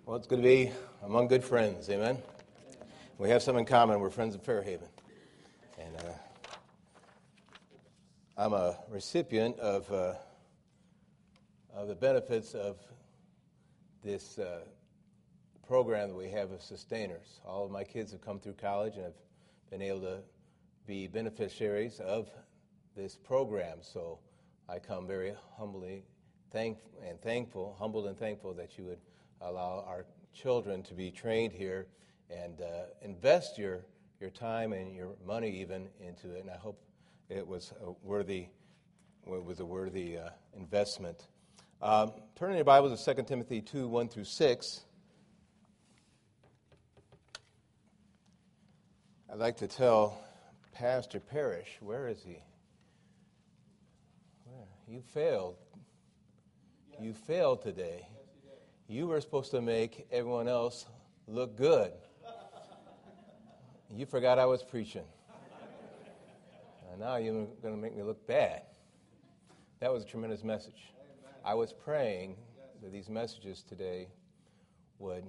Well, it's good to be among good friends, amen? We have some in common. We're friends of Fairhaven. And I'm a recipient of the benefits of this program that we have of sustainers. All of my kids have come through college and have been able to be beneficiaries of this program. So I come very humbled and thankful that you would allow our children to be trained here and invest your time and your money even into it. And I hope it was a worthy investment. Turning your Bibles to 2 Timothy 2, 1 through 6. I'd like to tell Pastor Parrish, where is he? You failed. You failed today. You were supposed to make everyone else look good. You forgot I was preaching. And now you're going to make me look bad. That was a tremendous message. I was praying that these messages today would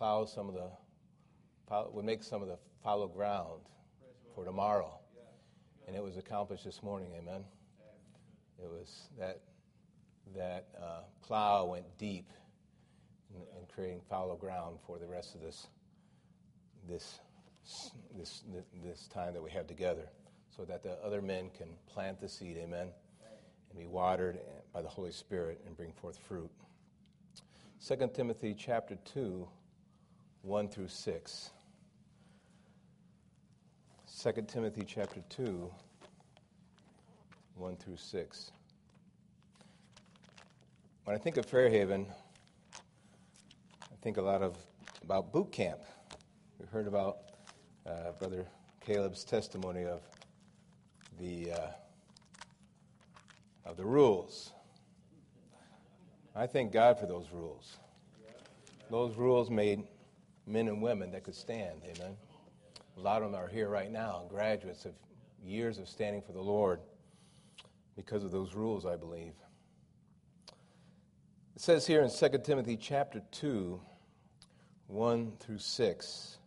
make some of the fallow ground for tomorrow. And it was accomplished this morning, amen? It was that plow went deep in creating fallow ground for the rest of this time that we have together, so that the other men can plant the seed, amen, and be watered by the Holy Spirit and bring forth fruit. 2 Timothy chapter 2, 1 through 6. 2 Timothy chapter 2, 1 through 6. When I think of Fairhaven, I think a lot about boot camp. We heard about Brother Caleb's testimony of the rules. I thank God for those rules. Those rules made men and women that could stand, amen. A lot of them are here right now, graduates of years of standing for the Lord because of those rules, I believe. It says here in 2 Timothy chapter 2, 1 through 6,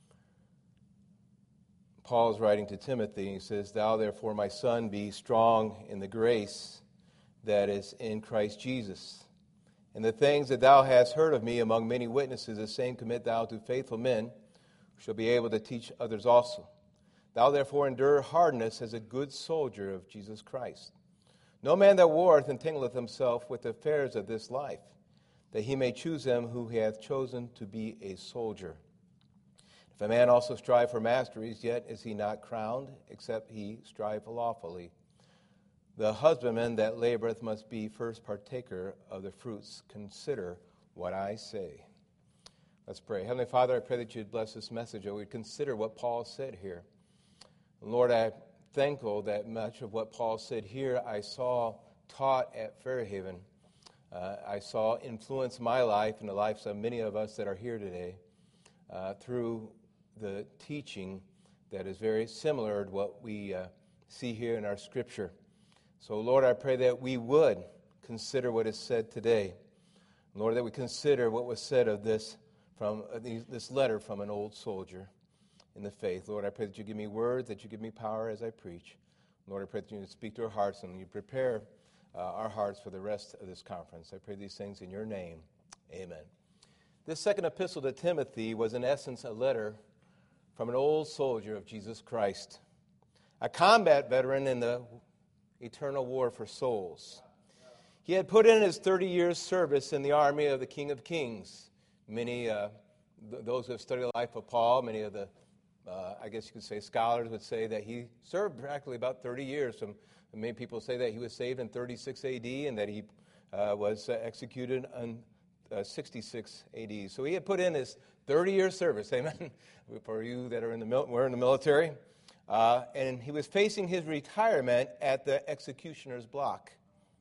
Paul is writing to Timothy, and he says, "Thou therefore, my son, be strong in the grace that is in Christ Jesus. And the things that thou hast heard of me among many witnesses, the same commit thou to faithful men, who shall be able to teach others also. Thou therefore endure hardness as a good soldier of Jesus Christ. No man that warreth entangleth himself with the affairs of this life, that he may choose him who he hath chosen to be a soldier. If a man also strive for masteries, yet is he not crowned, except he strive lawfully. The husbandman that laboreth must be first partaker of the fruits. Consider what I say." Let's pray. Heavenly Father, I pray that you'd bless this message, that we'd consider what Paul said here. Lord, I'm thankful that much of what Paul said here I saw taught at Fairhaven. I saw influence my life and the lives of many of us that are here today through the teaching that is very similar to what we see here in our Scripture. So, Lord, I pray that we would consider what is said today. Lord, that we consider what was said of this letter from an old soldier in the faith. Lord, I pray that you give me words, that you give me power as I preach. Lord, I pray that you speak to our hearts and you prepare our hearts for the rest of this conference. I pray these things in your name. Amen. This second epistle to Timothy was in essence a letter from an old soldier of Jesus Christ, a combat veteran in the eternal war for souls. He had put in his 30 years service in the army of the King of Kings. Many, those who have studied the life of Paul, many of the I guess you could say scholars would say that he served practically about 30 years. Many people say that he was saved in 36 A.D. and that he was executed in 66 A.D. So he had put in his 30-year service, amen, for you that are we're in the military. And he was facing his retirement at the executioner's block.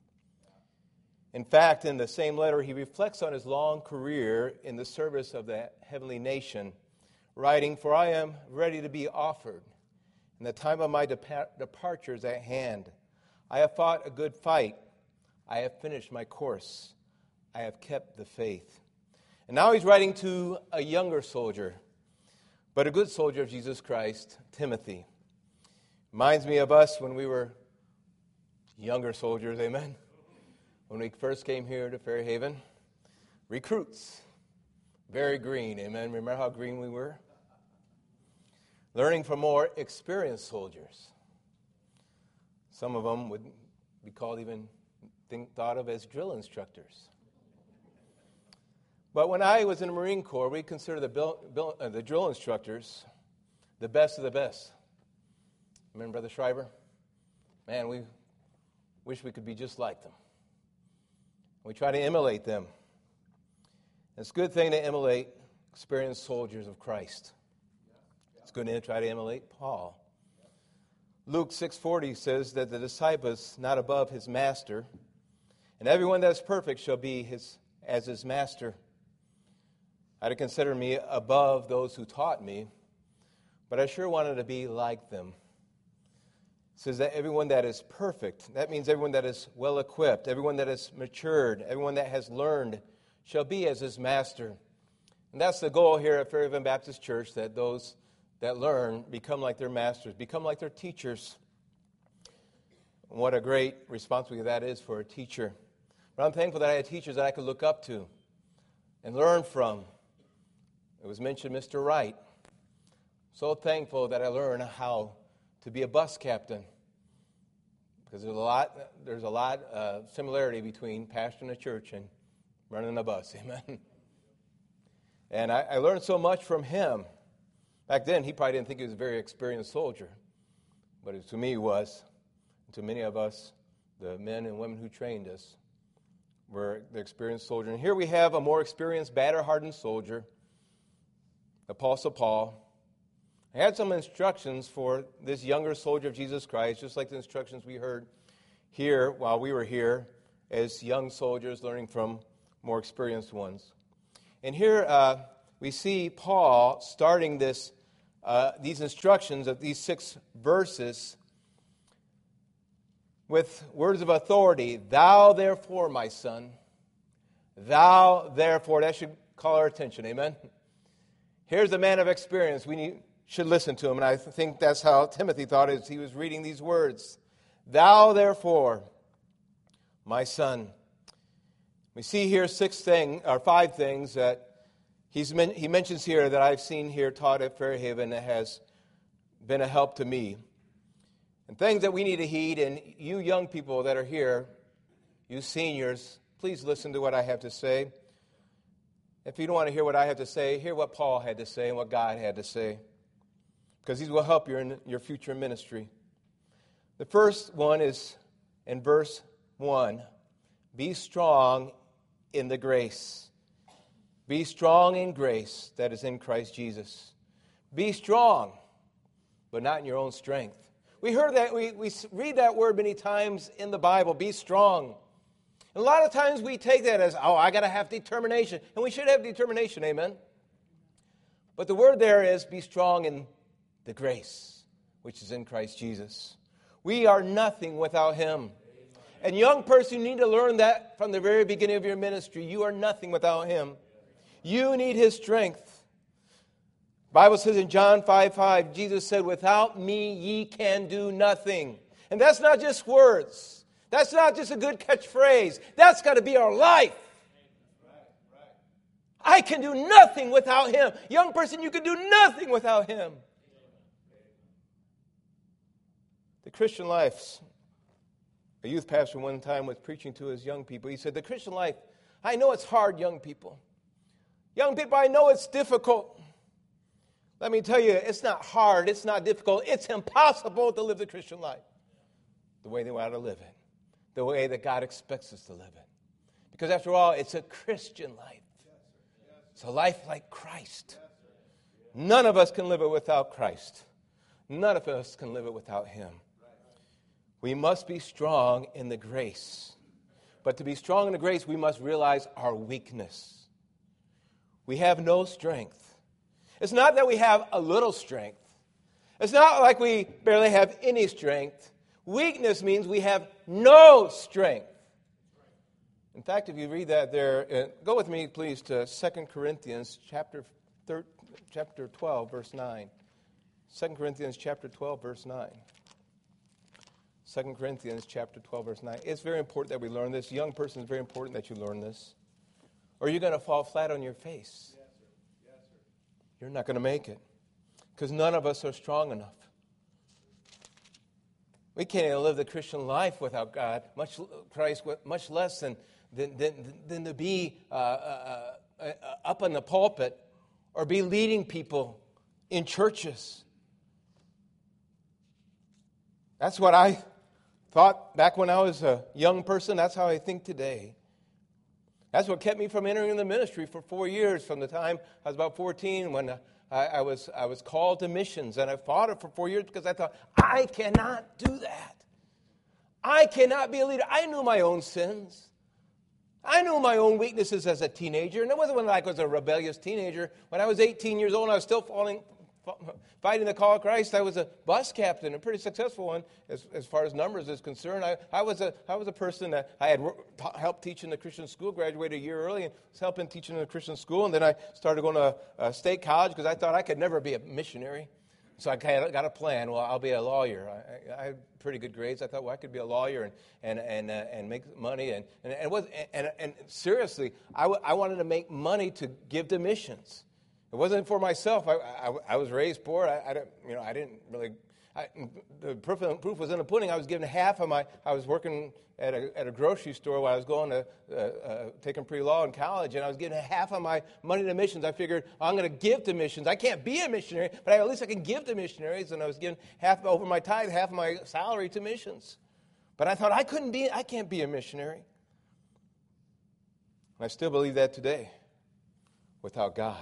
In fact, in the same letter, he reflects on his long career in the service of the heavenly nation, writing, "For I am ready to be offered, and the time of my departure is at hand. I have fought a good fight. I have finished my course. I have kept the faith. And now he's writing to a younger soldier, but a good soldier of Jesus Christ, Timothy. Reminds me of us when we were younger soldiers, amen? When we first came here to Fairhaven. Recruits. Very green, amen? Remember how green we were? Learning from more experienced soldiers. Some of them would be called thought of as drill instructors. But when I was in the Marine Corps, we considered the drill instructors the best of the best. Remember Brother Schreiber? Man, we wish we could be just like them. We try to emulate them. It's a good thing to emulate experienced soldiers of Christ. It's good to try to emulate Paul. Luke 6:40 says that the disciple is not above his master, and everyone that is perfect shall be as his master. I'd consider me above those who taught me, but I sure wanted to be like them. It says that everyone that is perfect, that means everyone that is well equipped, everyone that is matured, everyone that has learned shall be as his master. And that's the goal here at Fairhaven Baptist Church, that those that learn become like their masters, become like their teachers. And what a great responsibility that is for a teacher. But I'm thankful that I had teachers that I could look up to and learn from. It was mentioned Mr. Wright. So thankful that I learned how to be a bus captain, because there's a lot of similarity between pastoring a church and running a bus. Amen. And I learned so much from him. Back then, he probably didn't think he was a very experienced soldier, but to me he was. To many of us, the men and women who trained us were the experienced soldier. And here we have a more experienced, batter-hardened soldier, Apostle Paul. I had some instructions for this younger soldier of Jesus Christ, just like the instructions we heard here while we were here as young soldiers learning from more experienced ones. And here we see Paul starting these instructions of these 6 verses with words of authority. Thou therefore, my son, thou therefore. That should call our attention, amen? Here's a man of experience. We should listen to him, and I think that's how Timothy thought as he was reading these words. Thou therefore, my son. We see here 5 things that he mentions here that I've seen here taught at Fairhaven that has been a help to me. And things that we need to heed, and you young people that are here, you seniors, please listen to what I have to say. If you don't want to hear what I have to say, hear what Paul had to say and what God had to say, because these will help you in your future ministry. The first one is in verse 1. Be strong in the grace. Be strong in grace that is in Christ Jesus. Be strong, but not in your own strength. We heard that, we read that word many times in the Bible, be strong. And a lot of times we take that as, I got to have determination. And we should have determination, amen? But the word there is be strong in the grace, which is in Christ Jesus. We are nothing without Him. And young person, you need to learn that from the very beginning of your ministry. You are nothing without Him. You need His strength. The Bible says in John 5:5, Jesus said, without me ye can do nothing. And that's not just words. That's not just a good catchphrase. That's got to be our life. I can do nothing without Him. Young person, you can do nothing without Him. The Christian life, a youth pastor one time was preaching to his young people. He said, the Christian life, I know it's hard, young people. Young people, I know it's difficult. Let me tell you, it's not hard, it's not difficult, it's impossible to live the Christian life the way they want to live it, the way that God expects us to live it. Because after all, it's a Christian life. It's a life like Christ. None of us can live it without Christ. None of us can live it without Him. We must be strong in the grace. But to be strong in the grace, we must realize our weakness. We have no strength. It's not that we have a little strength. It's not like we barely have any strength. Weakness means we have no strength. In fact, if you read that there, go with me, please, to 2 Corinthians chapter 12, verse 9. 2 Corinthians chapter 12, verse 9. 2 Corinthians chapter 12, verse 9. It's very important that we learn this. Young person, it's very important that you learn this. Or you're going to fall flat on your face. Yes, sir. Yes, sir. You're not going to make it. Because none of us are strong enough. We can't even live the Christian life without God, much less than to be up in the pulpit or be leading people in churches. That's what I thought back when I was a young person. That's how I think today. That's what kept me from entering the ministry for 4 years, from the time I was about 14 when I was called to missions. And I fought it for 4 years because I thought, I cannot do that. I cannot be a leader. I knew my own sins. I knew my own weaknesses as a teenager. And it wasn't when I was a rebellious teenager. When I was 18 years old and I was still fighting the call of Christ, I was a bus captain, a pretty successful one as far as numbers is concerned. I was a person that I had helped teach in the Christian school, graduated a year early, and was helping teaching in the Christian school. And then I started going to state college because I thought I could never be a missionary. So I kind of got a plan. Well, I'll be a lawyer. I had pretty good grades. I thought, well, I could be a lawyer and make money. And seriously, I wanted to make money to give to missions. It wasn't for myself. I was raised poor. I didn't really. The proof was in the pudding. I was given half of my. I was working at a grocery store when I was going to taking pre-law in college, and I was giving half of my money to missions. I figured I'm going to give to missions. I can't be a missionary, but at least I can give to missionaries. And I was giving half over my tithe, half of my salary to missions. But I thought I can't be a missionary. And I still believe that today, without God.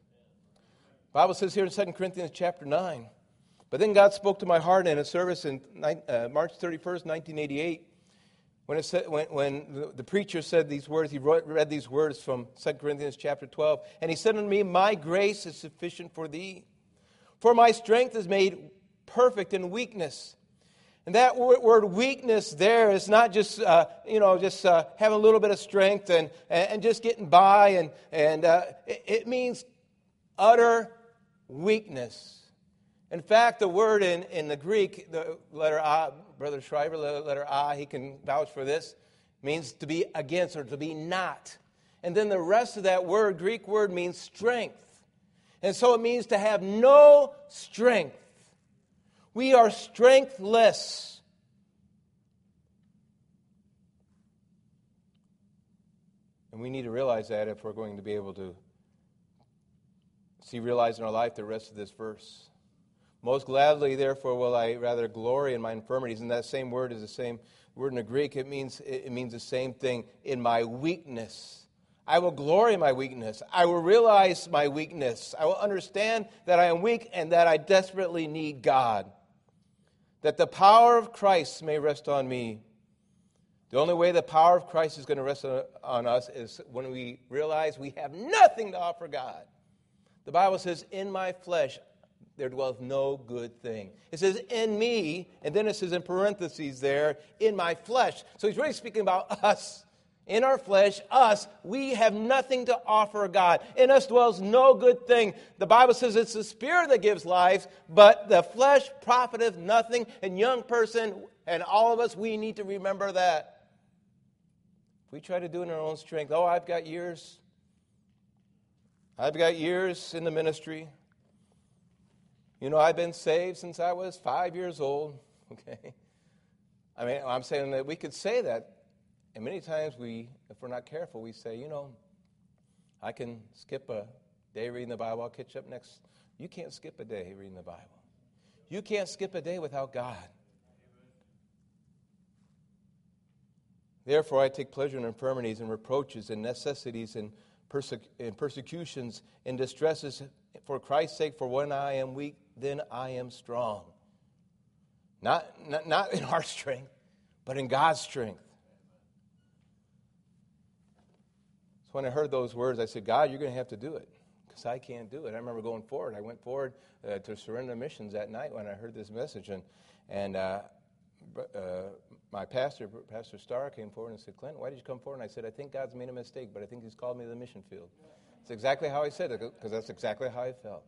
The Bible says here in 2 Corinthians chapter 9, but then God spoke to my heart in a service in March 31st, 1988, when the preacher said these words. He read these words from 2 Corinthians chapter 12, and he said unto me, my grace is sufficient for thee, for my strength is made perfect in weakness. And that word weakness there is not just having a little bit of strength and just getting by, and it means utter weakness. In fact, the word in the Greek, the letter A, Brother Schreiber, the letter A, he can vouch for this, means to be against or to be not. And then the rest of that word, Greek word, means strength. And so it means to have no strength. We are strengthless. And we need to realize that if we're going to be able to realize in our life the rest of this verse. Most gladly, therefore, will I rather glory in my infirmities. And that same word is the same word in the Greek. It means the same thing, in my weakness. I will glory in my weakness. I will realize my weakness. I will understand that I am weak and that I desperately need God. That the power of Christ may rest on me. The only way the power of Christ is going to rest on us is when we realize we have nothing to offer God. The Bible says, in my flesh there dwelleth no good thing. It says, in me, and then it says in parentheses there, in my flesh. So he's really speaking about us. In our flesh, us, we have nothing to offer God. In us dwells no good thing. The Bible says it's the Spirit that gives life, but the flesh profiteth nothing. And young person, and all of us, we need to remember that. If we try to do it in our own strength, I've got years in the ministry. I've been saved since I was 5 years old. Okay, I'm saying that we could say that, and many times if we're not careful, we say, I can skip a day reading the Bible. I'll catch up next. You can't skip a day reading the Bible. You can't skip a day without God. Therefore, I take pleasure in infirmities and reproaches and necessities and persecutions and distresses for Christ's sake. For when I am weak, then I am strong. Not in our strength, but in God's strength. So when I heard those words, I said, God, you're going to have to do it, because I can't do it. I remember going forward. I went forward to Surrender Missions that night when I heard this message, and my pastor, Pastor Starr, came forward and said, Clint, why did you come forward? And I said, I think God's made a mistake, but I think he's called me to the mission field. It's exactly how he said it, because that's exactly how I felt.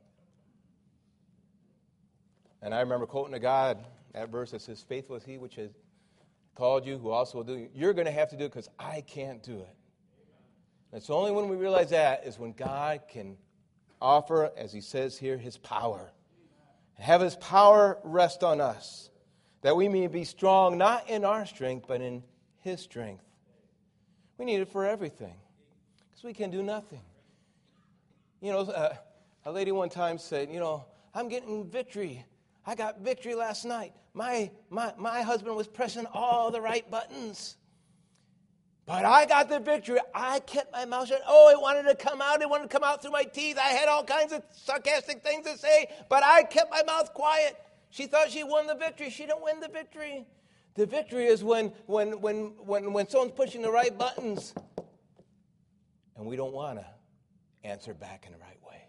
And I remember quoting to God that verse that says, faithful is he which has called you, who also will do it. You're going to have to do it because I can't do it. And it's only when we realize that is when God can offer, as he says here, his power. Have his power rest on us, that we may be strong, not in our strength, but in his strength. We need it for everything, because we can do nothing. You know, a lady one time said, I'm getting victory. I got victory last night. My husband was pressing all the right buttons. But I got the victory. I kept my mouth shut. Oh, it wanted to come out. It wanted to come out through my teeth. I had all kinds of sarcastic things to say, but I kept my mouth quiet. She thought she won the victory. She didn't win the victory. The victory is when someone's pushing the right buttons and we don't want to answer back in the right way.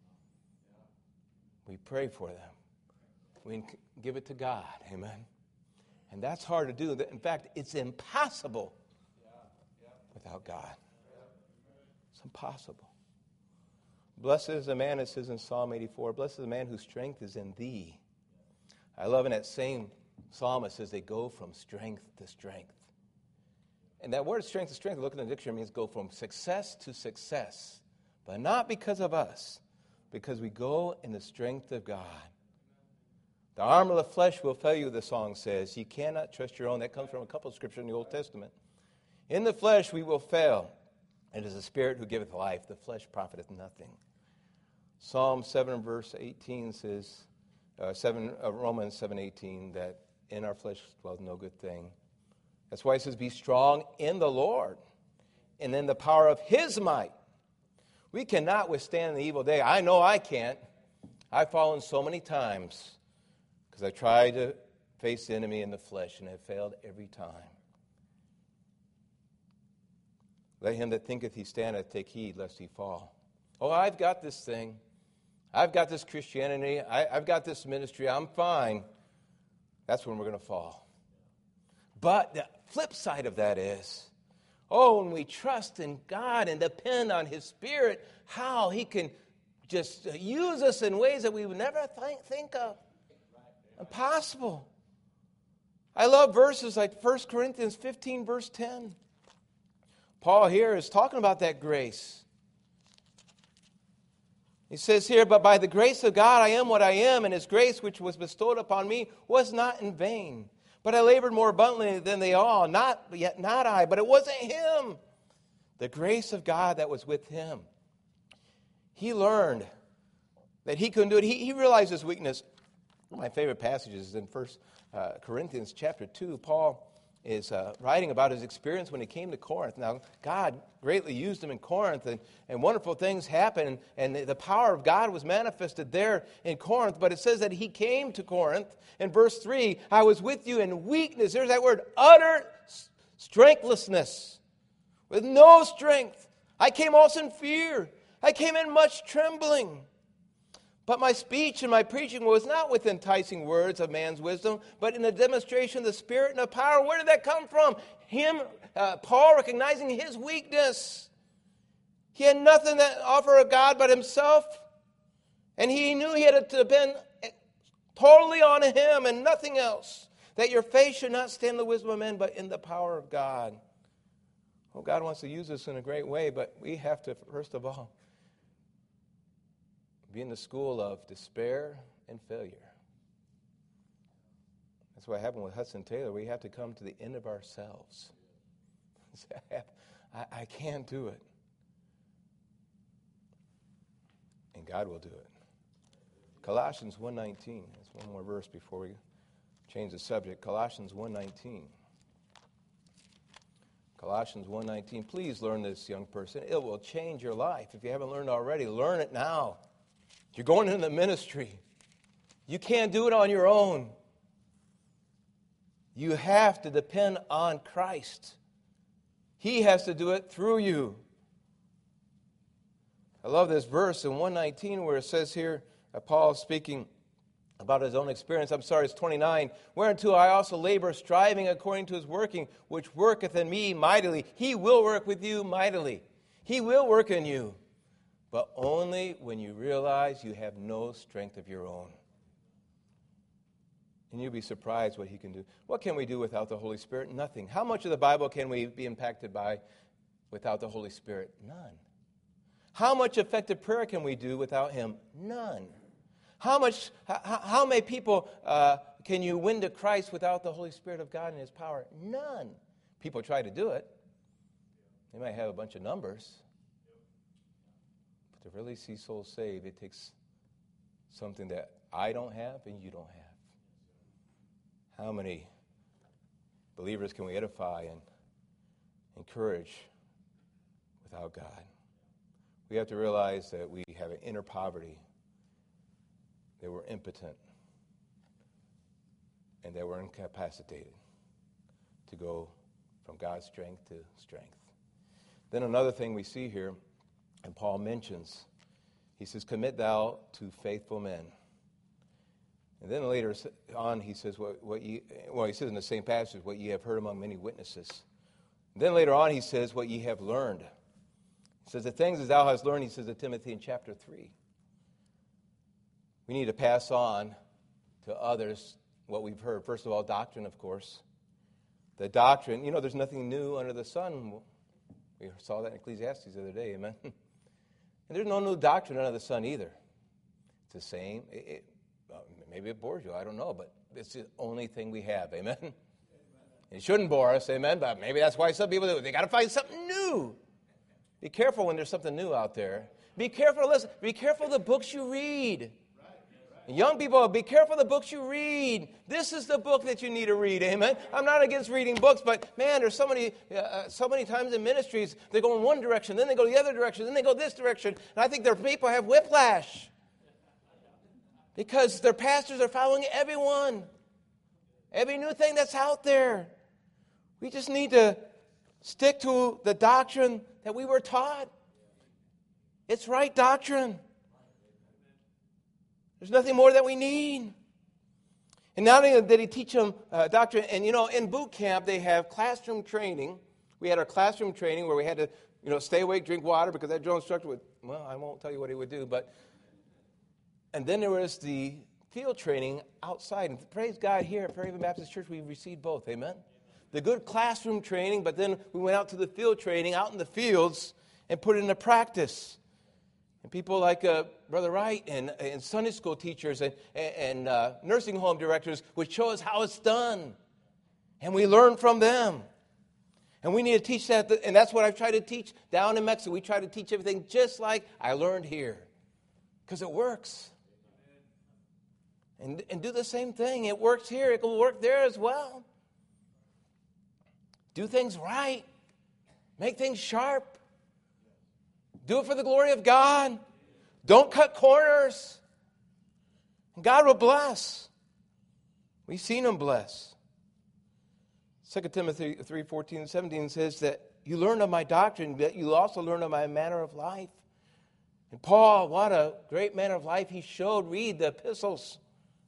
We pray for them. We give it to God. Amen. And that's hard to do. In fact, it's impossible without God. It's impossible. Blessed is the man, it says in Psalm 84, blessed is the man whose strength is in thee. I love in that same psalm it says they go from strength to strength. And that word strength to strength, look in the dictionary, means go from success to success. But not because of us, because we go in the strength of God. The arm of the flesh will fail you, the song says. You cannot trust your own. That comes from a couple of scriptures in the Old Testament. In the flesh we will fail. It is the Spirit who giveth life. The flesh profiteth nothing. Psalm 7 verse 18 says, Romans 7:18, that in our flesh dwells no good thing. That's why it says, be strong in the Lord and in the power of his might. We cannot withstand the evil day. I know I can't. I've fallen so many times because I tried to face the enemy in the flesh and have failed every time. Let him that thinketh he standeth take heed lest he fall. Oh, I've got this thing. I've got this Christianity. I've got this ministry. I'm fine. That's when we're going to fall. But the flip side of that is, when we trust in God and depend on his Spirit, how he can just use us in ways that we would never think of. Impossible. I love verses like 1 Corinthians 15, verse 10. Paul here is talking about that grace. He says here, but by the grace of God I am what I am, and his grace which was bestowed upon me was not in vain. But I labored more abundantly than they all, not I, but it wasn't him. The grace of God that was with him. He learned that he couldn't do it. He realized his weakness. One of my favorite passages is in 1 Corinthians chapter 2. Paul is writing about his experience when he came to Corinth. Now, God greatly used him in Corinth, and wonderful things happened, and the power of God was manifested there in Corinth. But it says that he came to Corinth. In verse 3, I was with you in weakness. There's that word, utter strengthlessness, with no strength. I came also in fear. I came in much trembling. But my speech and my preaching was not with enticing words of man's wisdom, but in the demonstration of the Spirit and of power. Where did that come from? Paul recognizing his weakness. He had nothing to offer of God but himself. And he knew he had to depend totally on him and nothing else. That your faith should not stand in the wisdom of men, but in the power of God. Well, God wants to use us in a great way, but we have to, first of all, be in the school of despair and failure. That's what happened with Hudson Taylor. We have to come to the end of ourselves. I can't do it. And God will do it. Colossians 1:19. That's one more verse before we change the subject. Colossians 1:19. Colossians 1:19. Please learn this, young person. It will change your life. If you haven't learned already, learn it now. You're going into the ministry. You can't do it on your own. You have to depend on Christ. He has to do it through you. I love this verse in 1:19 where it says here, Paul is speaking, about his own experience. It's 29. Whereunto I also labor, striving according to his working, which worketh in me mightily. He will work with you mightily. He will work in you. But only when you realize you have no strength of your own. And you'll be surprised what he can do. What can we do without the Holy Spirit? Nothing. How much of the Bible can we be impacted by without the Holy Spirit? None. How much effective prayer can we do without him? None. How many people can you win to Christ without the Holy Spirit of God and his power? None. People try to do it. They might have a bunch of numbers. But to really see souls saved, it takes something that I don't have and you don't have. How many believers can we edify and encourage without God? We have to realize that we have an inner poverty, that we're impotent, and that we're incapacitated to go from God's strength to strength. Then another thing we see here, and Paul mentions, he says, commit thou to faithful men. And then later on he says, he says in the same passage, what ye have heard among many witnesses. And then later on he says, what ye have learned. He says, the things as thou hast learned, he says to Timothy in chapter 3. We need to pass on to others what we've heard. First of all, doctrine, of course. The doctrine, there's nothing new under the sun. We saw that in Ecclesiastes the other day, amen? And there's no new doctrine under the sun either. It's the same. Maybe it bores you, I don't know, but it's the only thing we have, amen? It shouldn't bore us, amen, but maybe that's why some people do it. They got to find something new. Be careful when there's something new out there. Be careful, listen, be careful of the books you read. Young people, be careful of the books you read. This is the book that you need to read, amen? I'm not against reading books, but man, there's so many times in ministries, they go in one direction, then they go the other direction, then they go this direction, and I think their people have whiplash. Because their pastors are following everyone. Every new thing that's out there. We just need to stick to the doctrine that we were taught. It's right doctrine. There's nothing more that we need. And not only did he teach them doctrine, and in boot camp they have classroom training. We had our classroom training where we had to, stay awake, drink water, because that drill instructor would, I won't tell you what he would do, and then there was the field training outside. And praise God, here at Fairhaven Baptist Church, we received both, amen? The good classroom training, but then we went out to the field training, out in the fields, and put it into practice. And people like Brother Wright and Sunday school teachers and nursing home directors would show us how it's done. And we learn from them. And we need to teach that, and that's what I've tried to teach down in Mexico. We try to teach everything just like I learned here. Because it works. And do the same thing. It works here. It will work there as well. Do things right. Make things sharp. Do it for the glory of God. Don't cut corners. And God will bless. We've seen him bless. 2 Timothy 3:14 and 17 says that you learn of my doctrine, that you also learn of my manner of life. And Paul, what a great manner of life he showed. Read the epistles.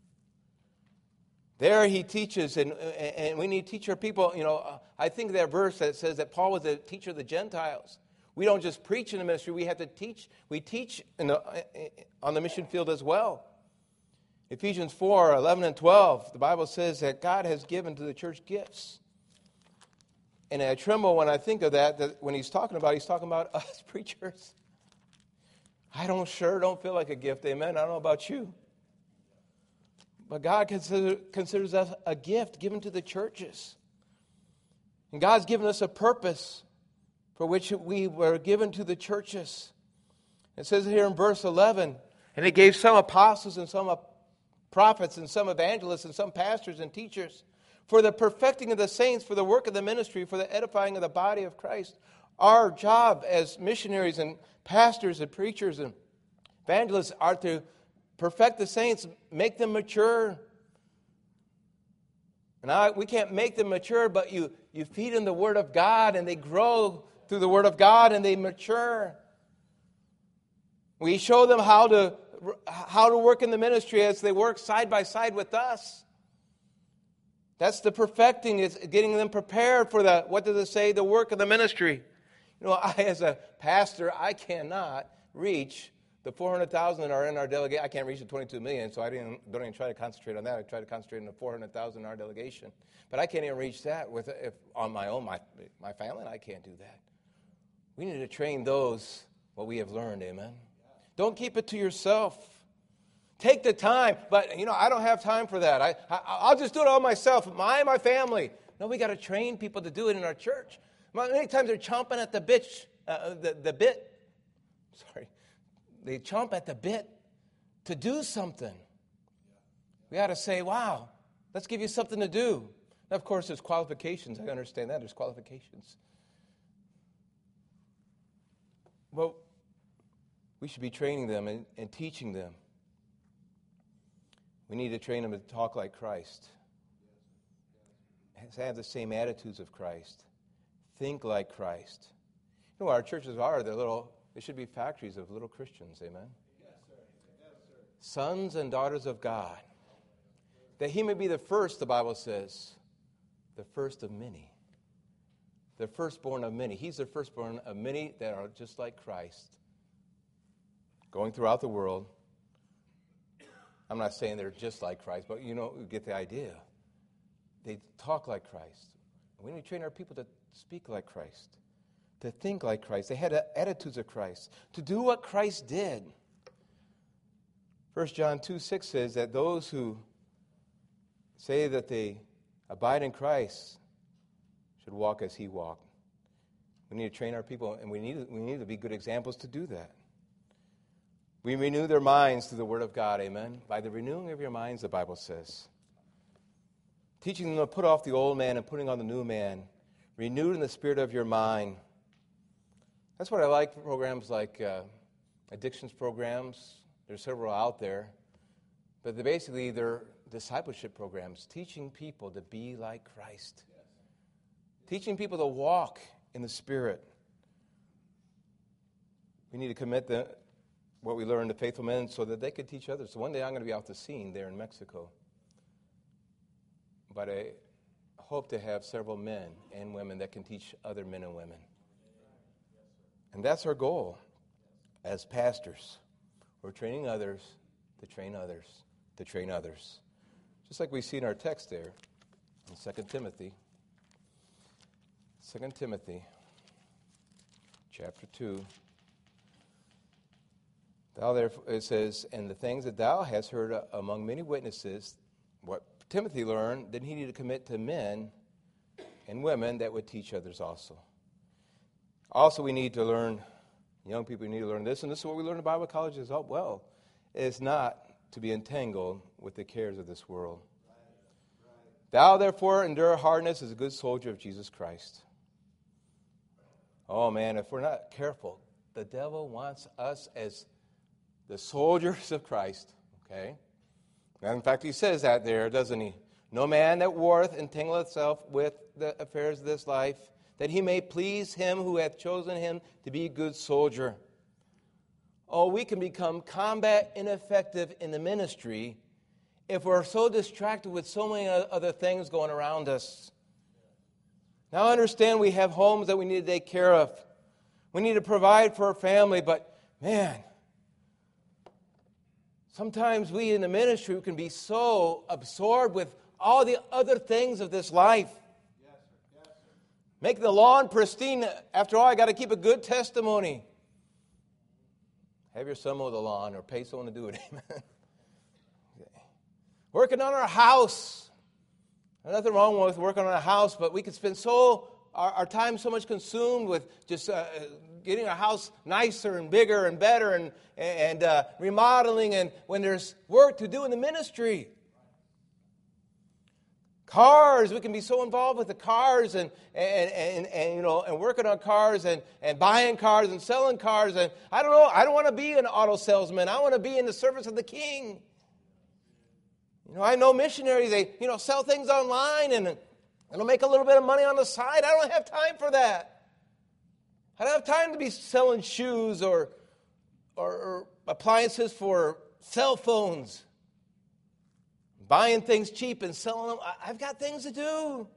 There he teaches, and we need to teach our people. I think that verse that says that Paul was a teacher of the Gentiles. We don't just preach in the ministry, we have to teach. We teach on the mission field as well. Ephesians 4:11 and 12, the Bible says that God has given to the church gifts. And I tremble when I think of that when he's talking about us preachers. I don't feel like a gift, amen? I don't know about you. But God considers us a gift given to the churches. And God's given us a purpose for which we were given to the churches. It says here in verse 11, and he gave some apostles and some prophets and some evangelists and some pastors and teachers for the perfecting of the saints, for the work of the ministry, for the edifying of the body of Christ. Our job as missionaries and pastors and preachers and evangelists are to perfect the saints, make them mature. And we can't make them mature, but you feed them the Word of God, and they grow through the Word of God, and they mature. We show them how to how to work in the ministry as they work side by side with us. That's the perfecting, is getting them prepared for the, what does it say, the work of the ministry. You know, I as a pastor, I cannot reach the 400,000 that are in our delegation. I can't reach the 22 million, so don't even try to concentrate on that. I try to concentrate on the 400,000 in our delegation. But I can't even reach that on my own, my family, and I can't do that. We need to train those what we have learned, amen? Don't keep it to yourself. Take the time, but, I don't have time for that. I'll just do it all myself, my family. No, we got to train people to do it in our church. Many times they're chomping at the bit. They chomp at the bit to do something. We got to say, wow, let's give you something to do. Now, of course, there's qualifications. I understand that. There's qualifications. Well, we should be training them and teaching them. We need to train them to talk like Christ, to have the same attitudes of Christ, think like Christ. You know, our churches are, they should be factories of little Christians, amen? Yes, sir. Yes, sir. Sons and daughters of God. That he may be the first, the Bible says, the first of many. The firstborn of many. He's the firstborn of many that are just like Christ, going throughout the world. I'm not saying they're just like Christ, but you get the idea. They talk like Christ. We need to train our people to speak like Christ, to think like Christ. They had attitudes of Christ, to do what Christ did. 1 John 2:6 says that those who say that they abide in Christ should walk as he walked. We need to train our people, and we need to be good examples to do that. We renew their minds through the Word of God, amen? By the renewing of your minds, the Bible says. Teaching them to put off the old man and putting on the new man, renewed in the spirit of your mind. That's what I like, programs like addictions programs. There's several out there. But they're discipleship programs, teaching people to be like Christ. Teaching people to walk in the Spirit. We need to commit what we learned to faithful men so that they could teach others. So one day I'm going to be off the scene there in Mexico. But I hope to have several men and women that can teach other men and women. And that's our goal as pastors. We're training others to train others to train others. Just like we see in our text there in 2 Timothy. 2 Timothy chapter 2. Thou therefore, it says, and the things that thou hast heard among many witnesses, what Timothy learned, then he needed to commit to men and women that would teach others also. Also, we need to learn, young people need to learn this, and this is what we learn in Bible college as well, is not to be entangled with the cares of this world. Thou therefore endure hardness as a good soldier of Jesus Christ. Oh man, if we're not careful, the devil wants us as the soldiers of Christ, okay? And in fact, he says that there, doesn't he? No man that warreth entangleth himself with the affairs of this life, that he may please him who hath chosen him to be a good soldier. Oh, we can become combat ineffective in the ministry if we're so distracted with so many other things going around us. Now I understand we have homes that we need to take care of. We need to provide for our family, but man, sometimes we in the ministry can be so absorbed with all the other things of this life. Yes, sir. Yes, sir. Make the lawn pristine. After all, I got to keep a good testimony. Have your son mow the lawn or pay someone to do it. Amen. Okay. Working on our house. There's nothing wrong with working on a house, but we can spend our time so much consumed with just getting our house nicer and bigger and better and remodeling, and when there's work to do in the ministry. Cars, we can be so involved with the cars and working on cars and buying cars and selling cars, and I don't want to be an auto salesman. I want to be in the service of the King. I know missionaries, they sell things online and they'll make a little bit of money on the side. I don't have time for that. I don't have time to be selling shoes or appliances for cell phones, buying things cheap and selling them. I've got things to do.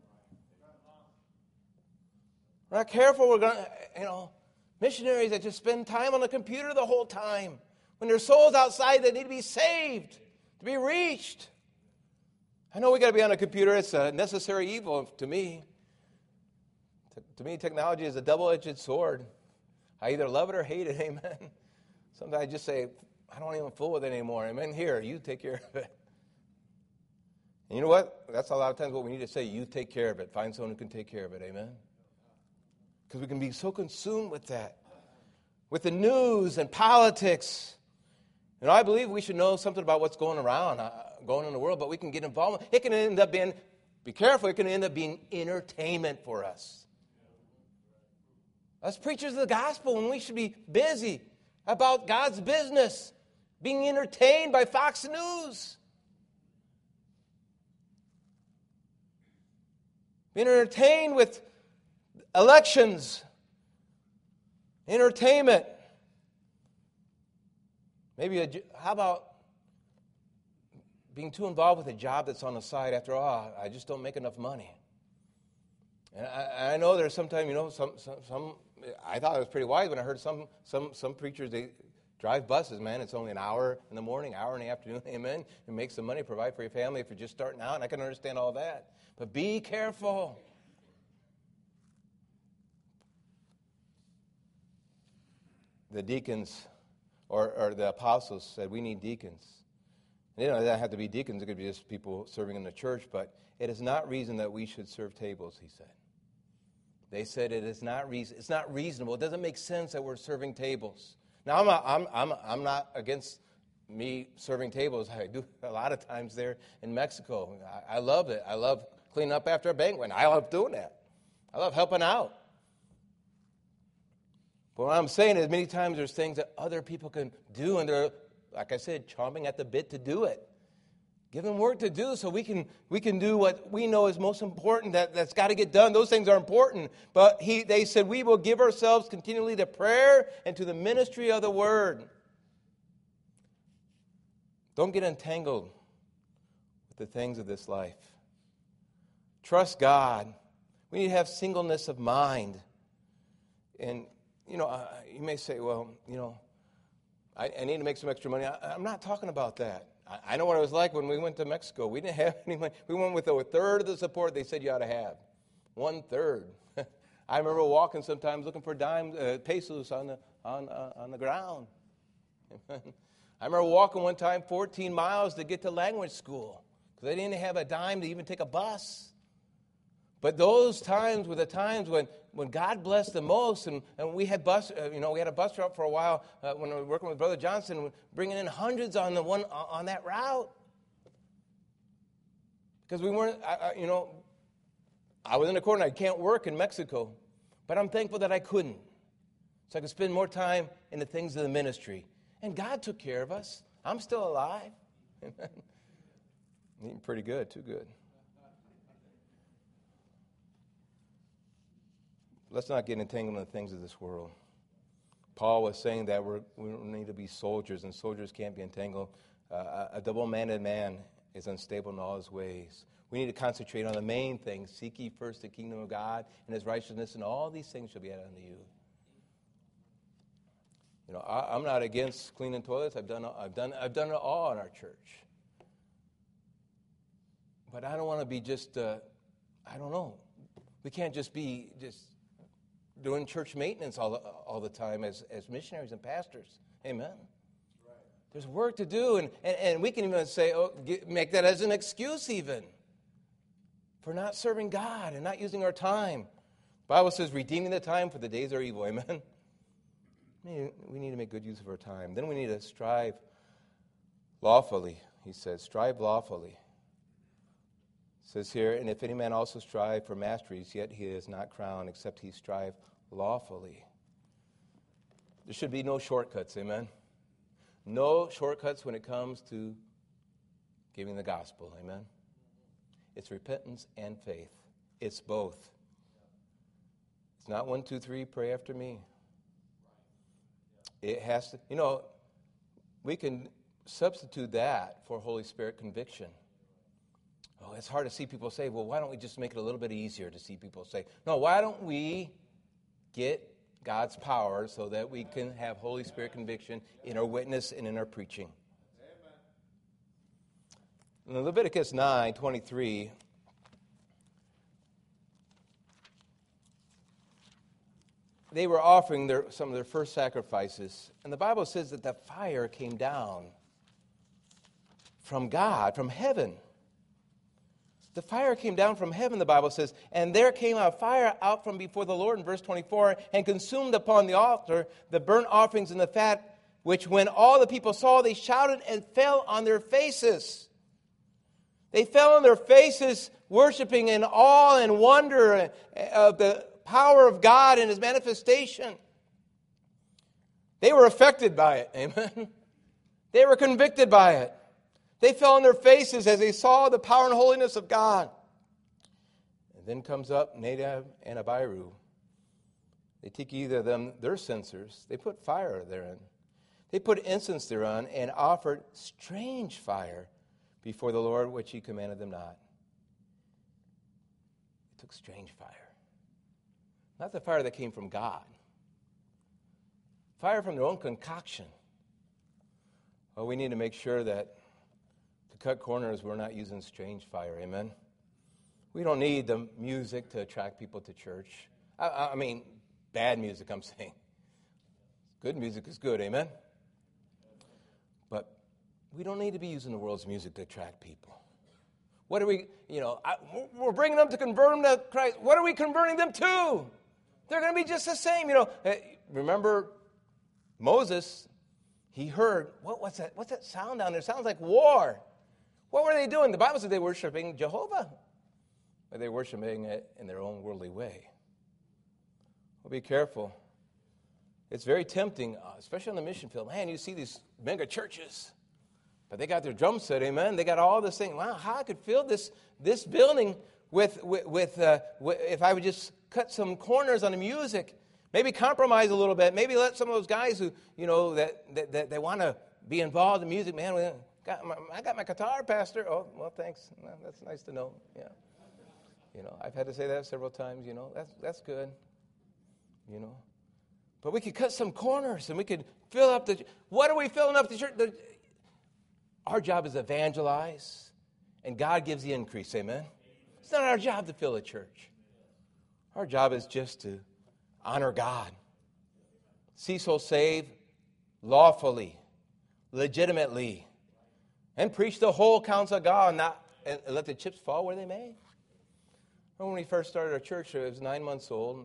We're not careful, we're going to, missionaries that just spend time on the computer the whole time. When there's souls outside that need to be saved, to be reached. I know we got to be on a computer. It's a necessary evil to me. To me, technology is a double-edged sword. I either love it or hate it, amen. Sometimes I just say, I don't even fool with it anymore. Amen. Here, you take care of it. And you know what? That's a lot of times what we need to say. You take care of it. Find someone who can take care of it. Amen. Because we can be so consumed with that. With the news and politics. I believe we should know something about what's going on in the world, but we can get involved. It can end up being, be careful, it can end up being entertainment for us. Us preachers of the gospel, when we should be busy about God's business, being entertained by Fox News. Being entertained with elections, entertainment. Maybe, how about being too involved with a job that's on the side? After all, I just don't make enough money. And I know there's sometimes, some. I thought it was pretty wise when I heard some preachers, they drive buses, man. It's only an hour in the morning, hour in the afternoon, amen. And make some money, provide for your family if you're just starting out. And I can understand all that. But be careful. The deacons or the apostles said, we need deacons. And it doesn't have to be deacons. It could be just people serving in the church. But it is not reason that we should serve tables, he said. They said it is not reason. It's not reasonable. It doesn't make sense that we're serving tables. Now, I'm not against me serving tables. I do a lot of times there in Mexico. I love it. I love cleaning up after a banquet. I love doing that. I love helping out. But what I'm saying is many times there's things that other people can do, and they're, like I said, chomping at the bit to do it. Give them work to do so we can do what we know is most important, that's got to get done. Those things are important. But they said we will give ourselves continually to prayer and to the ministry of the word. Don't get entangled with the things of this life. Trust God. We need to have singleness of mind. And, you may say, well, I need to make some extra money. I'm not talking about that. I know what it was like when we went to Mexico. We didn't have any money. We went with a third of the support they said you ought to have. 1/3. I remember walking sometimes looking for pesos on the ground. I remember walking one time 14 miles to get to language school because they didn't have a dime to even take a bus. But those times were the times when God blessed the most, and we had we had a bus route for a while when we were working with Brother Johnson, bringing in hundreds on that route. Because we weren't, I was in the corner. I can't work in Mexico, but I'm thankful that I couldn't, so I could spend more time in the things of the ministry. And God took care of us. I'm still alive. Eating pretty good, too good. Let's not get entangled in the things of this world. Paul was saying that we need to be soldiers, and soldiers can't be entangled. A double-minded man is unstable in all his ways. We need to concentrate on the main thing. Seek ye first the kingdom of God and his righteousness, and all these things shall be added unto you. I'm not against cleaning toilets. I've done it all in our church. But I don't want to be just, we can't just be doing church maintenance all the time as missionaries and pastors. Amen. Right. There's work to do, and we can even say, make that as an excuse even for not serving God and not using our time. The Bible says, redeeming the time for the days are evil. Amen. We need to make good use of our time. Then we need to strive lawfully. He says, strive lawfully. It says here, and if any man also strive for masteries, yet he is not crowned, except he strive lawfully. There should be no shortcuts, amen? No shortcuts when it comes to giving the gospel, amen? It's repentance and faith. It's both. It's not 1, 2, 3, pray after me. It has to, we can substitute that for Holy Spirit conviction. Oh, it's hard to see people say, well, why don't we just make it a little bit easier to see people say, no, why don't we get God's power so that we can have Holy Spirit conviction in our witness and in our preaching? Amen. In Leviticus 9:23, they were offering some of their first sacrifices, and the Bible says that the fire came down from God, from heaven. The fire came down from heaven, the Bible says, and there came a fire out from before the Lord in verse 24 and consumed upon the altar the burnt offerings and the fat, which when all the people saw, they shouted and fell on their faces. They fell on their faces, worshiping in awe and wonder of the power of God and His manifestation. They were affected by it, amen. They were convicted by it. They fell on their faces as they saw the power and holiness of God. And then comes up Nadab and Abihu. They take either of them, their censers, they put fire therein. They put incense thereon and offered strange fire before the Lord, which He commanded them not. They took strange fire. Not the fire that came from God. Fire from their own concoction. Well, we need to make sure that cut corners, we're not using strange fire, amen? We don't need the music to attract people to church. I mean, bad music, I'm saying. Good music is good, amen? But we don't need to be using the world's music to attract people. What are we, we're bringing them to convert them to Christ. What are we converting them to? They're going to be just the same, Remember Moses, he heard, what's that sound down there? It sounds like war. What were they doing? The Bible said they were worshiping Jehovah. But they were worshiping it in their own worldly way. Well, be careful. It's very tempting, especially on the mission field. Man, you see these mega churches. But they got their drum set, amen. They got all this thing. Wow, how I could fill this building with if I would just cut some corners on the music. Maybe compromise a little bit. Maybe let some of those guys who, that they want to be involved in music, man, I got my guitar, Pastor. Oh, well, thanks. Well, that's nice to know. Yeah. I've had to say that several times. That's good. But we could cut some corners and we could fill up the... What are we filling up the church? Our job is to evangelize, and God gives the increase, amen? It's not our job to fill a church. Our job is just to honor God. See souls saved lawfully, legitimately, and preach the whole counsel of God, and let the chips fall where they may. When we first started our church, it was 9 months old.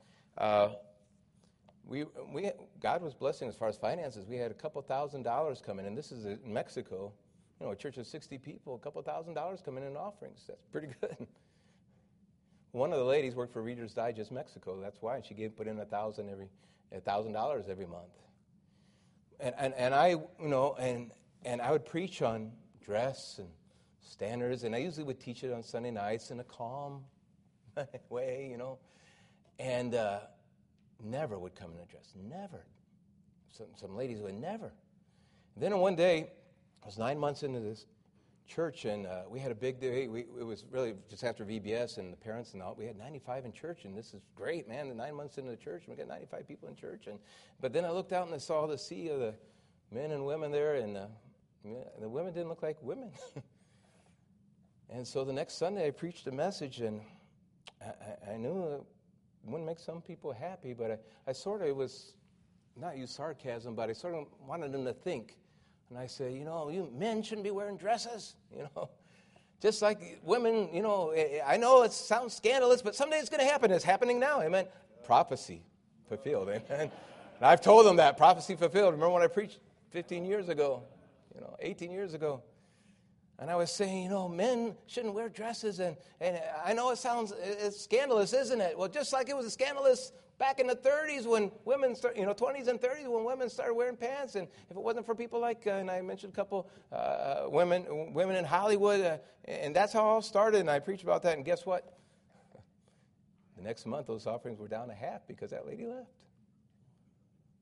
God was blessing as far as finances. We had a couple $1,000s coming, and this is in Mexico. A church of 60 people, a couple $1,000s coming in offerings. That's pretty good. One of the ladies worked for Reader's Digest Mexico. That's why she put in $1,000 every month. And I would preach on dress and standards, and I usually would teach it on Sunday nights in a calm way, and never would come in a dress. Never. Some ladies would never. And then one day, I was 9 months into this church, and we had a big day. It was really just after VBS and the parents and all. We had 95 in church, and this is great, man. 9 months into the church, and we got 95 people in church. But then I looked out and I saw the sea of the men and women there, and the women didn't look like women. And so the next Sunday I preached a message, and I knew it wouldn't make some people happy, but I sort of, it was not use sarcasm, but I sort of wanted them to think. And I said, you men shouldn't be wearing dresses, Just like women, I know it sounds scandalous, but someday it's going to happen. It's happening now, amen. Prophecy fulfilled, amen. And I've told them that, prophecy fulfilled. Remember when I preached 15 years ago, 18 years ago. And I was saying, men shouldn't wear dresses. And I know it's scandalous, isn't it? Well, just like it was scandalous back in the 30s when women, 20s and 30s when women started wearing pants. And if it wasn't for people like, and I mentioned a couple women in Hollywood, and that's how it all started. And I preached about that. And guess what? The next month, those offerings were down to half because that lady left.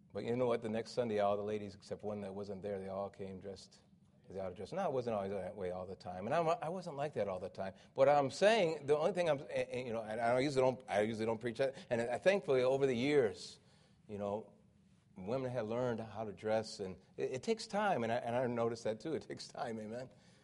But you know what? The next Sunday, all the ladies, except one that wasn't there, they all came dressed as out of dress. No, I wasn't always that way all the time, and I wasn't like that all the time. But I'm saying the only thing and I usually don't preach that. And thankfully, over the years, women have learned how to dress, and it takes time, and I noticed that too. It takes time, amen.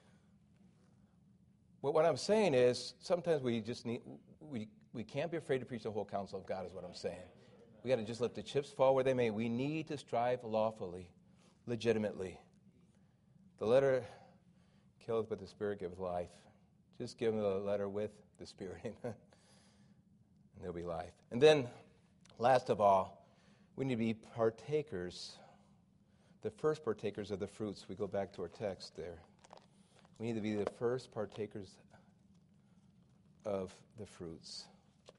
But what I'm saying is, sometimes we can't be afraid to preach the whole counsel of God, is what I'm saying. We got to just let the chips fall where they may. We need to strive lawfully, legitimately. The letter killeth, but the Spirit giveth life. Just give them the letter with the Spirit, amen. And there'll be life. And then, last of all, we need to be partakers, the first partakers of the fruits. We go back to our text there. We need to be the first partakers of the fruits.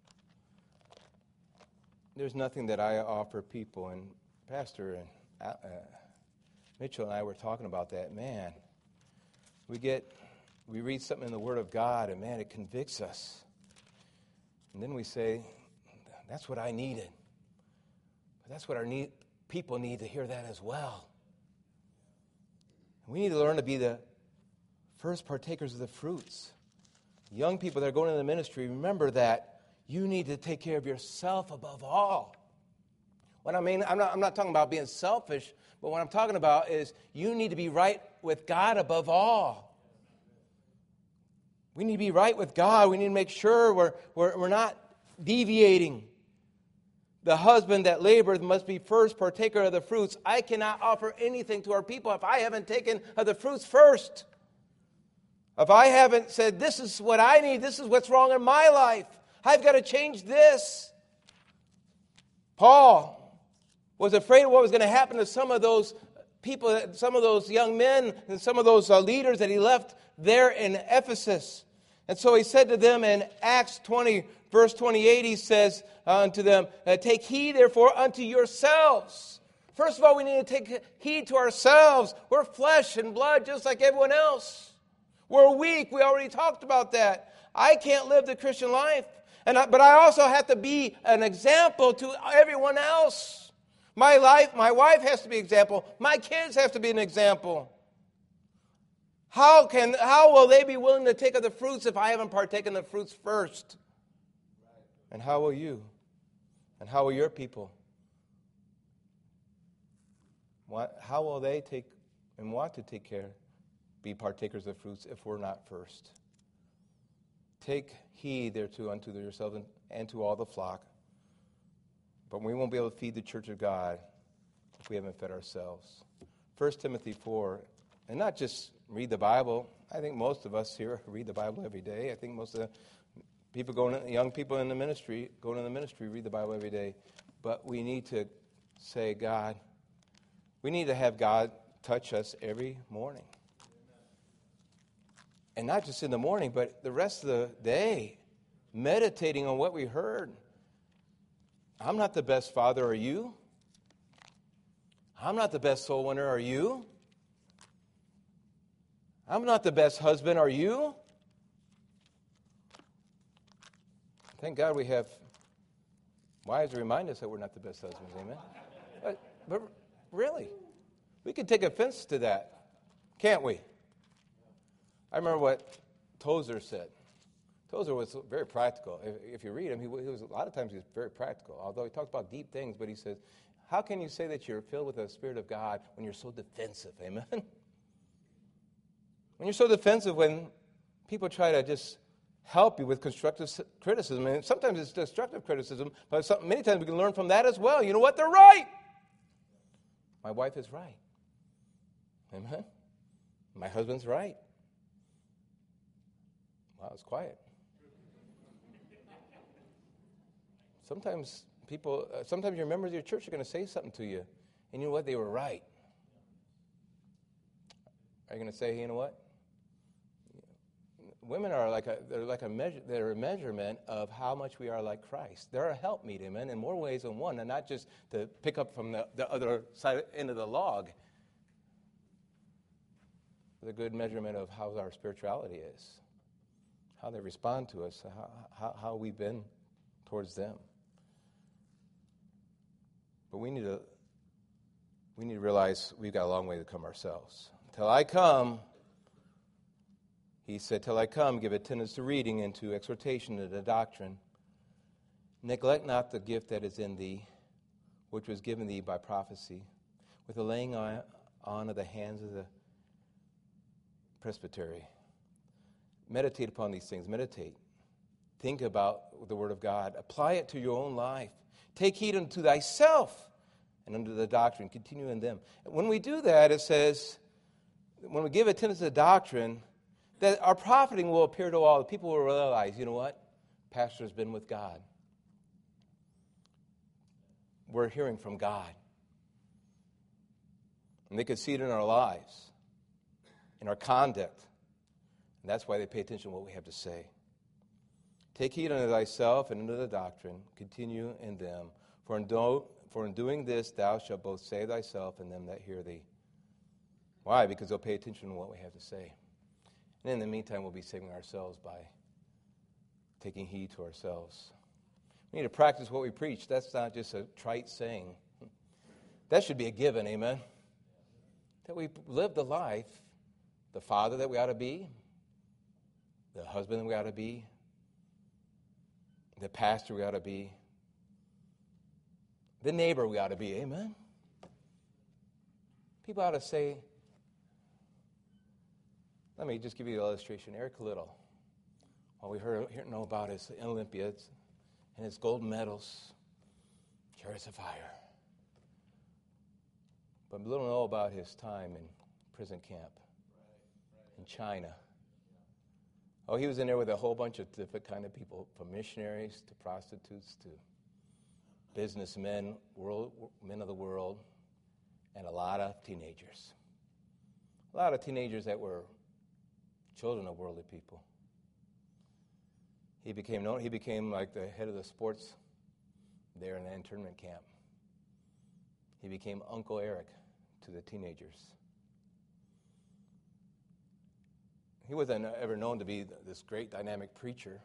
There's nothing that I offer people, and Pastor and Mitchell and I were talking about that. Man, we read something in the Word of God, and man, it convicts us. And then we say, that's what I needed. But that's what people need to hear that as well. We need to learn to be the first partakers of the fruits. Young people that are going into the ministry, remember that you need to take care of yourself above all. What I mean, I'm not talking about being selfish, but what I'm talking about is you need to be right with God above all. We need to be right with God. We need to make sure we're not deviating. The husband that laboreth must be first partaker of the fruits. I cannot offer anything to our people if I haven't taken of the fruits first. If I haven't said, this is what I need, this is what's wrong in my life, I've got to change this. Paul was afraid of what was going to happen to some of those people, some of those young men, and some of those leaders that he left there in Ephesus. And so he said to them in Acts 20, verse 28, he says unto them, take heed therefore unto yourselves. First of all, we need to take heed to ourselves. We're flesh and blood just like everyone else. We're weak. We already talked about that. I can't live the Christian life. But I also have to be an example to everyone else. My wife has to be an example. My kids have to be an example. How will they be willing to take of the fruits if I haven't partaken of the fruits first? And how will you? And how will your people? How will they take and want to take care, be partakers of fruits if we're not first? Take heed thereto unto yourselves and to all the flock. But we won't be able to feed the church of God if we haven't fed ourselves. 1 Timothy 4, and not just read the Bible. I think most of us here read the Bible every day. I think most of the young people in the ministry, going in the ministry, read the Bible every day. But we need to say, God, we need to have God touch us every morning. And not just in the morning, but the rest of the day, meditating on what we heard. I'm not the best father, are you? I'm not the best soul winner, are you? I'm not the best husband, are you? Thank God we have wives to remind us that we're not the best husbands, amen? But really, we can take offense to that, can't we? I remember what Tozer said. Tozer was very practical. If you read him, he was a lot of times he was very practical. Although he talked about deep things, but he says, how can you say that you're filled with the Spirit of God when you're so defensive? Amen? When you're so defensive, when people try to just help you with constructive criticism, and sometimes it's destructive criticism, but many times we can learn from that as well. You know what? They're right. My wife is right. Amen? My husband's right. Wow, it's quiet. Sometimes your members of your church are going to say something to you, and you know what? They were right. Are you going to say, you know what? Women are they're a measurement of how much we are like Christ. They're a helpmeet, amen, in more ways than one, and not just to pick up from the other side end of the log. They're a good measurement of how our spirituality is, how they respond to us, how we've been towards them. But we need to we need to realize we've got a long way to come ourselves. Till I come, he said, till I come, give attendance to reading and to exhortation and to doctrine. Neglect not the gift that is in thee, which was given thee by prophecy, with the laying on of the hands of the presbytery. Meditate upon these things. Meditate. Think about the Word of God. Apply it to your own life. Take heed unto thyself and unto the doctrine. Continue in them. When we do that, it says, when we give attendance to the doctrine, that our profiting will appear to all. The people will realize, you know what? Pastor's been with God. We're hearing from God. And they could see it in our lives, in our conduct. And that's why they pay attention to what we have to say. Take heed unto thyself and unto the doctrine. Continue in them. For in doing this thou shalt both save thyself and them that hear thee. Why? Because they'll pay attention to what we have to say. And in the meantime, we'll be saving ourselves by taking heed to ourselves. We need to practice what we preach. That's not just a trite saying. That should be a given, amen? That we live the life, the father that we ought to be, the husband that we ought to be, the pastor we ought to be, the neighbor we ought to be, amen? People ought to say, let me just give you an illustration. Eric Little, all we know about is the Olympiads and his gold medals, Chariots of Fire. But little know about his time in prison camp in China. Oh, he was in there with a whole bunch of different kind of people, from missionaries to prostitutes to businessmen, men of the world, and a lot of teenagers. A lot of teenagers that were children of worldly people. He became like the head of the sports there in the internment camp. He became Uncle Eric to the teenagers. He wasn't ever known to be this great dynamic preacher.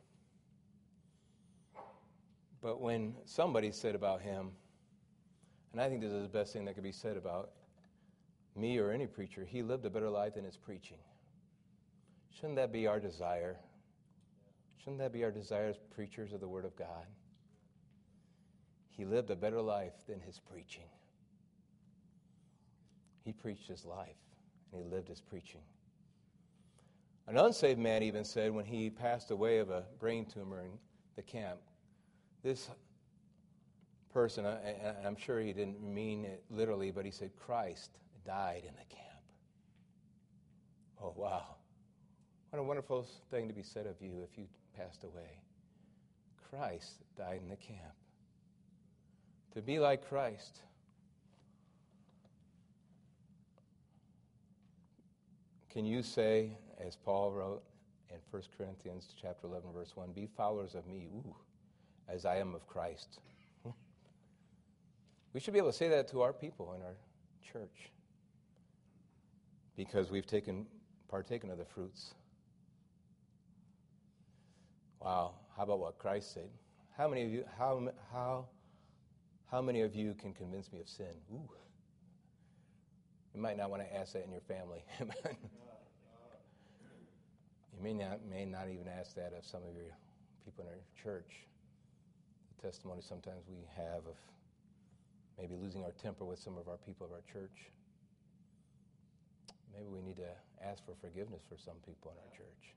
But when somebody said about him, and I think this is the best thing that could be said about me or any preacher, he lived a better life than his preaching. Shouldn't that be our desire? Shouldn't that be our desire as preachers of the Word of God? He lived a better life than his preaching. He preached his life, and he lived his preaching. An unsaved man even said when he passed away of a brain tumor in the camp, this person, and I'm sure he didn't mean it literally, but he said, Christ died in the camp. Oh, wow. What a wonderful thing to be said of you if you passed away. Christ died in the camp. To be like Christ. Can you say, as Paul wrote in 1 Corinthians chapter 11, verse 1, be followers of me, as I am of Christ? We should be able to say that to our people in our church because we've partaken of the fruits. Wow, how about what Christ said? How many of you can convince me of sin? Ooh. You might not want to ask that in your family. You may not even ask that of some of your people in our church. The testimony sometimes we have of maybe losing our temper with some of our people of our church. Maybe we need to ask for forgiveness for some people in our church.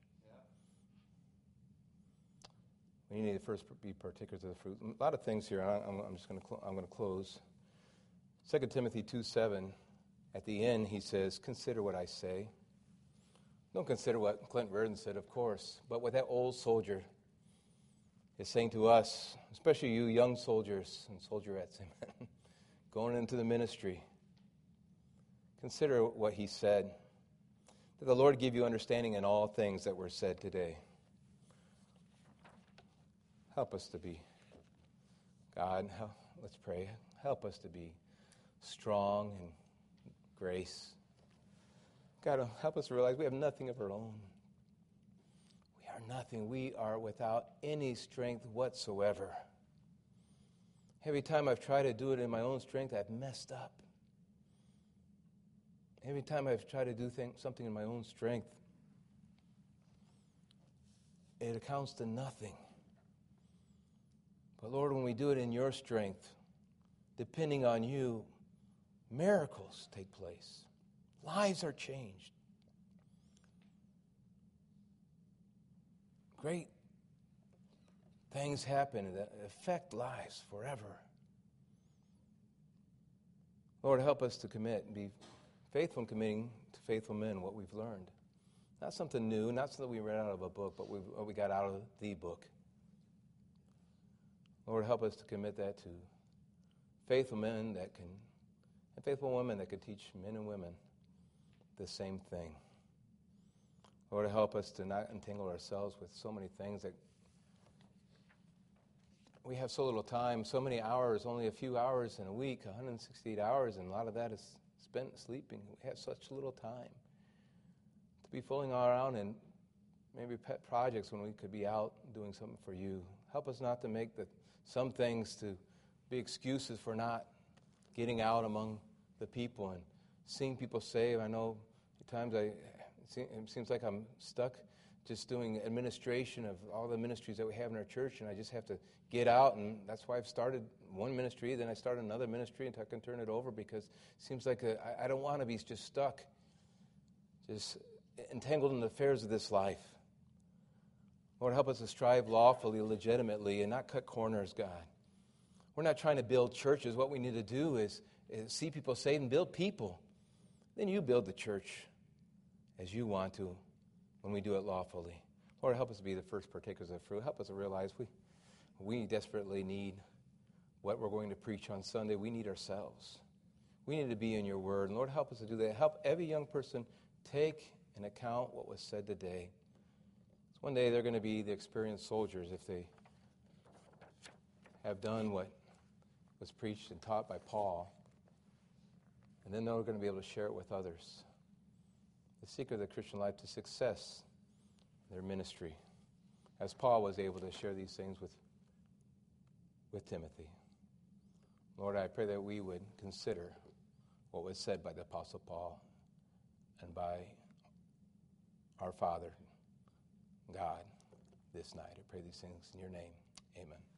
We need to first be partakers of the fruit. A lot of things here. I'm going to close. 2 Timothy 2:7. At the end, he says, "Consider what I say." Don't consider what Clint Verdon said, of course, but what that old soldier is saying to us, especially you young soldiers and soldierettes, going into the ministry. Consider what he said. That the Lord give you understanding in all things that were said today. Help us to be, God, let's pray. Help us to be strong in grace. God, help us to realize we have nothing of our own. We are nothing. We are without any strength whatsoever. Every time I've tried to do it in my own strength, I've messed up. Every time I've tried to do something in my own strength, it accounts to nothing. But Lord, when we do it in your strength, depending on you, miracles take place. Lives are changed. Great things happen that affect lives forever. Lord, help us to commit and be faithful in committing to faithful men what we've learned. Not something new, not something we read out of a book, but what we got out of the book. Lord, help us to commit that to faithful men and faithful women that can teach men and women the same thing. Lord, help us to not entangle ourselves with so many things that we have so little time, so many hours, only a few hours in a week, 168 hours, and a lot of that is spent sleeping. We have such little time to be fooling around in maybe pet projects when we could be out doing something for you. Help us not to make some things to be excuses for not getting out among the people and seeing people saved. I know at times it seems like I'm stuck just doing administration of all the ministries that we have in our church, and I just have to get out, and that's why I've started one ministry, then I started another ministry until I can turn it over, because it seems like I don't want to be just stuck, just entangled in the affairs of this life. Lord, help us to strive lawfully, legitimately, and not cut corners, God. We're not trying to build churches. What we need to do is see people saved and build people. Then you build the church as you want to when we do it lawfully. Lord, help us to be the first partakers of fruit. Help us to realize we desperately need what we're going to preach on Sunday. We need ourselves. We need to be in your word. And Lord, help us to do that. Help every young person take into account what was said today. One day they're going to be the experienced soldiers if they have done what was preached and taught by Paul. And then they're going to be able to share it with others. The secret of the Christian life to success, their ministry, as Paul was able to share these things with Timothy. Lord, I pray that we would consider what was said by the Apostle Paul and by our Father, God, this night. I pray these things in your name. Amen.